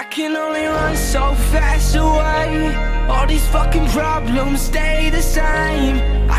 can only run so fast away. All these fucking problems stay the same.